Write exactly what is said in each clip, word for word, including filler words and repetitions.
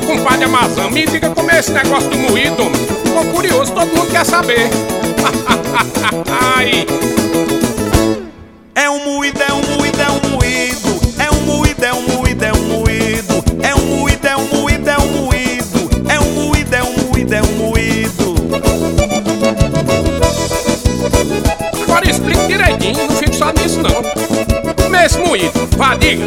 compadre Amazã, me diga como é esse negócio do moído. Tô curioso, todo mundo quer saber. Ai. É um moído, é um moído, é um moído. É um moído, é um moído, é um moído. É um moído, é um moído, é um moído. É um moído, é um moído, é um moído. Agora explique direitinho, não fico só nisso não. Como é esse moído? Vá, diga.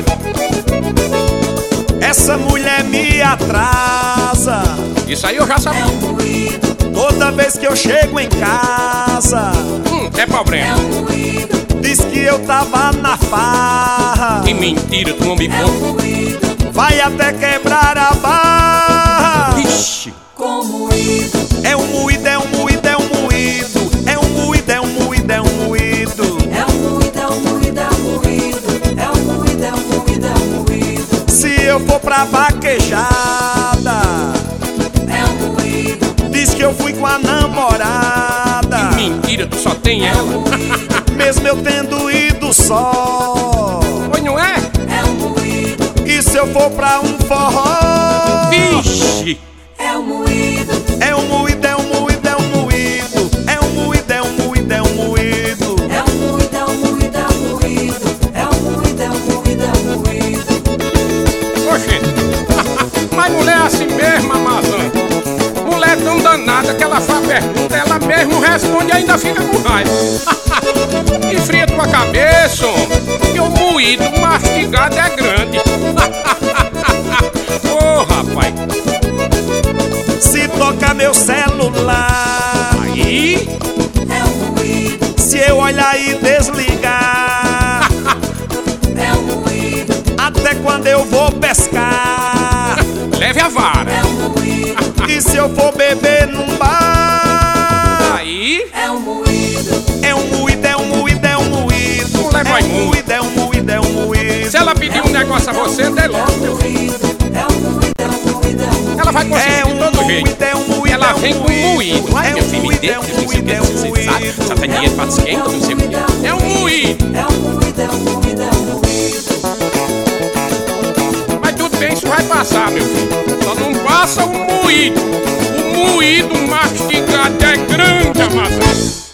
Essa mulher me atrasa. Isso aí eu já sabia. É um moído. Toda vez que eu chego em casa, Hum, é problema. é um moído. Diz que eu tava na farra. Que mentira, tu não me conta. É um moído. Vai até quebrar a barra. Vixe. Com moído. É um moído, é um moído, é um moído. É um moído, é um moído, é um moído. É um moído, é um moído, é um moído. É um moído, é um moído, é um moído. Se eu for pra vaquejada, é um moído. Diz que eu fui com a namorada. Que mentira, tu só tem ela. Mesmo eu tendo ido só. Pois não é? É um moído. E se eu for pra um forró? Vixe. É um moído. É um moído, é um moído, é um moído. É um moído, é um moído, é um moído. É um moído, é um moído, é um moído. É um moído, é um moído, é um moído. Oxê. Mas mulher é assim mesmo, Amazã. Mulher é tão danada que ela faz pergunta, ela mesmo responde e ainda fica com raiva. Enfria tua cabeça, que o moído mastigado é grande. Ô, oh, rapaz. Se toca meu celular, Aí é um moído. Se eu olhar e desligar, é um moído. Até quando eu vou pescar, leve a vara. é um moído. E se eu for beber num bar, Aí é um moído. É um moído, é um moído, é um moído. Mulher vai É um muito. moído, é um moído, é um moído. se ela pedir um negócio a você, dê logo, meu filho. É um moído, é um moído, é um moído. Ela vai conseguir É de um todo jeito. moído, é um moído, Ela é um vem com moído. Ai, É meu um filho, me moído, dê, é um não sei o moído, que, é um você sabe. moído. Só tem dinheiro pra esquenta, não sei o que. É um moído. É um moído, é um moído, é um moído. Mas tudo bem, isso vai passar, meu filho. Só não passa o moído. O moído mastigado é grande, Amazã.